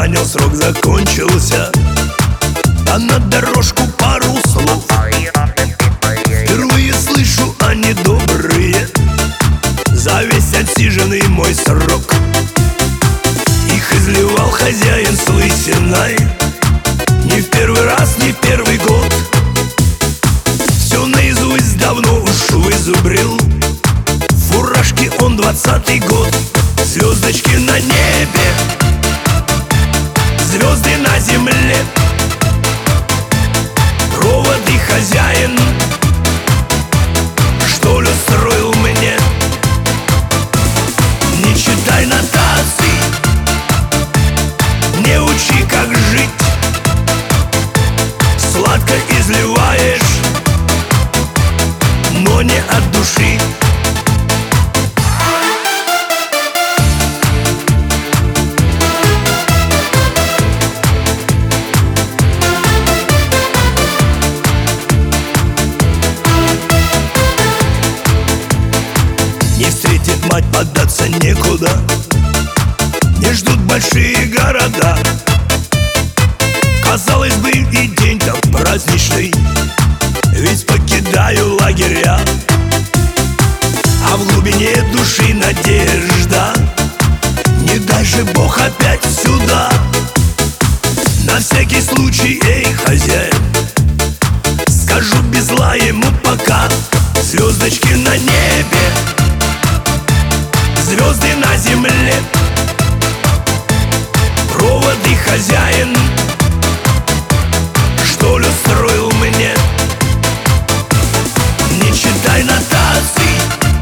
понял, срок закончился. А на дорожку пару слов. Впервые слышу, они добрые. За весь отсиженный мой срок их изливал хозяин с лысиной. Не в первый раз, не в первый год. Все наизусть давно уж вызубрил. В фуражке он 20-й год. Звездочки на небе, звезды на земле. Проводы хозяин, что ли, устроил мне. Не читай нотаций, не учи, как жить. Сладко изливаешь, но не от души. Не встретит мать, поддаться некуда. Не ждут большие города. Казалось бы, и день-то праздничный, ведь покидаю лагеря. А в глубине души надежда. Не дай же Бог опять сюда. На всякий случай, эй, хозяин, скажу без зла ему пока. Звездочки на небе, звезды на земле. Проводы хозяин, что ли, устроил мне. Не читай нотаций,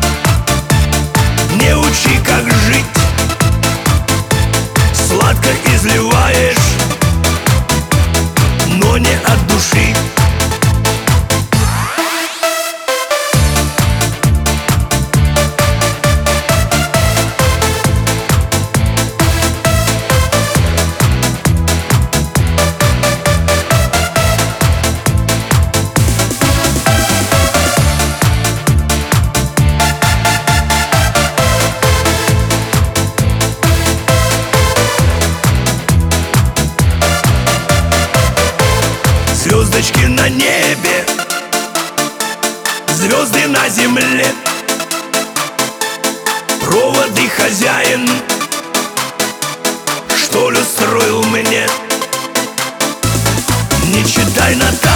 не учи, как жить. Сладко изливаешь, но не от души. Звездочки на небе, звезды на земле. Проводы хозяин, что ли, устроил мне. Не читай нотаций,